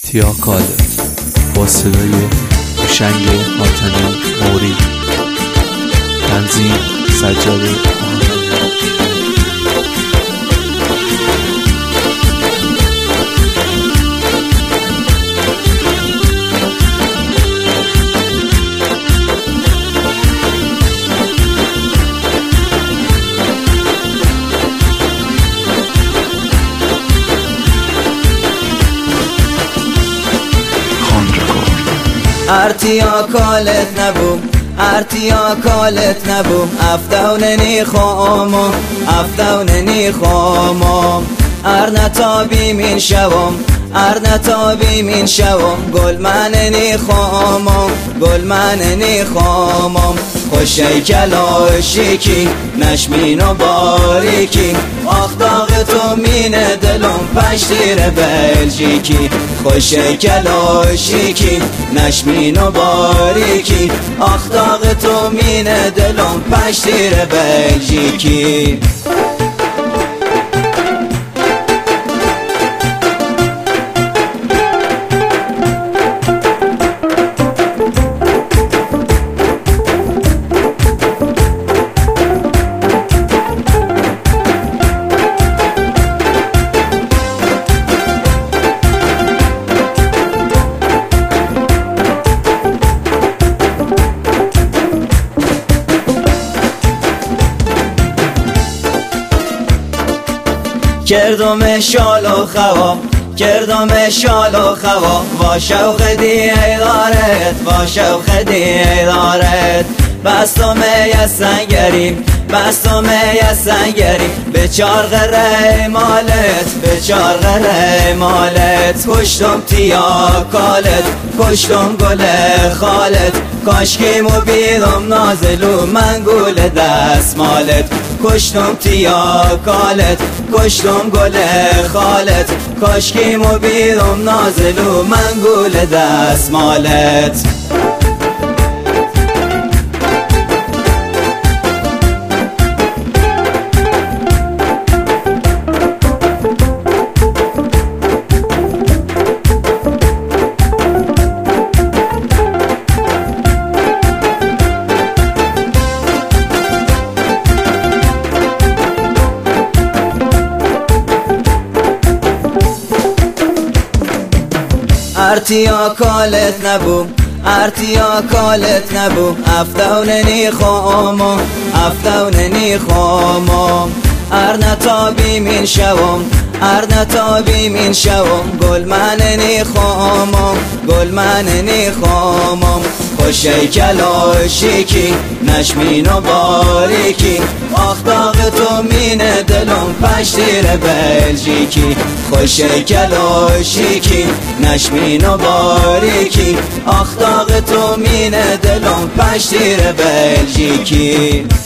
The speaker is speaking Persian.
تیاکاله با صدای هوشنگ حاتمی موری، تنظیم سجاد ارتیا کالت نبو، ارتیا کالت نبو، افتوننی خامو، افتوننی خامو، ارنتابی من شوم، ارنتابی من شوم، گل مننی خامو، گل مننی خامو، خوشی کلاشیکی، نشمین و باریکی، آختاق تو مین دلم پشتیر بلژیکی، خوشی کلاشیکی، نشمین و باریکی، آختاق تو مین دلم پشتیر بلژیکی. کردم شال و خوا، کردم شال و خوا، با شوق دیدارت، با شوق دیدارت، بستم یه سنگری، بستم یه سنگری، به چارق ریمالت، به چارق ریمالت، کشتم تیا کالت، کشتم گل خالت، کاشکیمو بیرم نازلو من گل دستمالت، کشتم تیا کالت، کشتم گل خالت، کاشکیمو بیرم نازلو من گل دستمالت. ارتیا کالت نبو، ارتیا کالت نبو، افتوننی خامو، افتوننی خامو، ارنتابی من شوم، ارنتابی من شوم، گل مننی خامو، گل مننی خامو، خوشی کلاشیکی، نشمین و باریکی، آختاق تو مین دلم پشتیر بلژیکی، خوشی کلاشیکی، نشمین و باریکی، آختاق تو مین دلم پشتیر بلژیکی.